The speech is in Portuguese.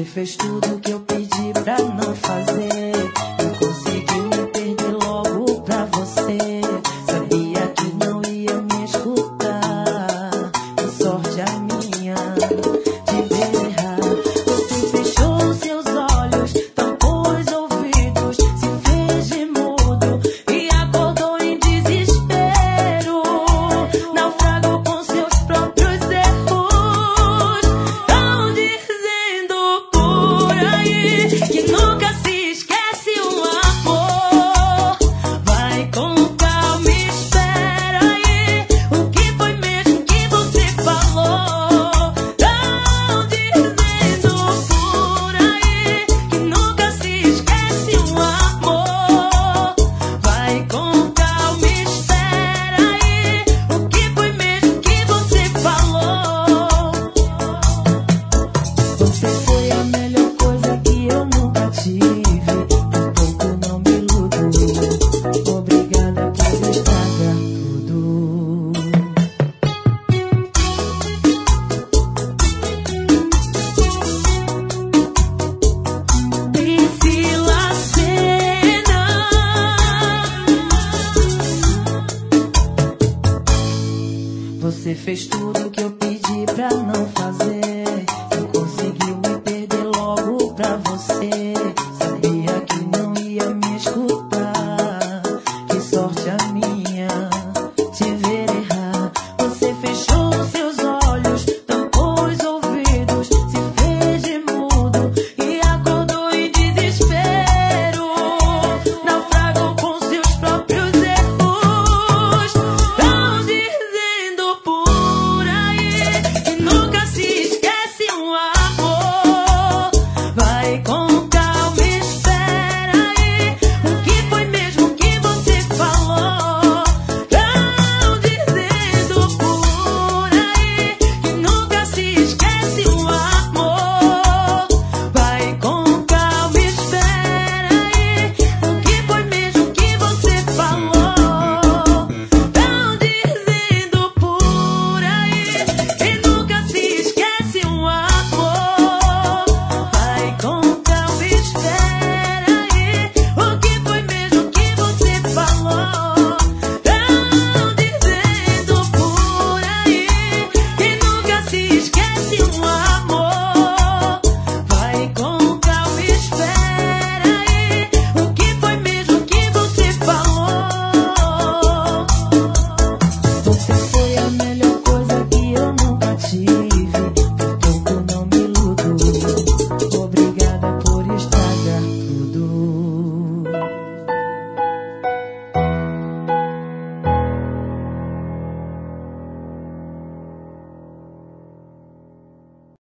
Você fez tudo que eu pedi pra não fazer e conseguiu me perder logo pra você. Sabia que não ia me escutar, que sorte a minha de ver errar. Você fechou seus olhos, tampou os ouvidos, se fez de mudo e acordou em desespero. Naufragou com seus próprios erros. Tão dizendo por aí que nunca se esquece um amor. Vai com calma, espera aí. O que foi mesmo que você falou? Tão dizendo por aí que nunca se esquece um amor. Vai com calma, espera aí. O que foi mesmo que você falou? Você foi a melhor coisa que eu nunca tive. Um pouco não me iludo. Obrigada por estragar tudo. Priscila Senna. Você fez tudo que eu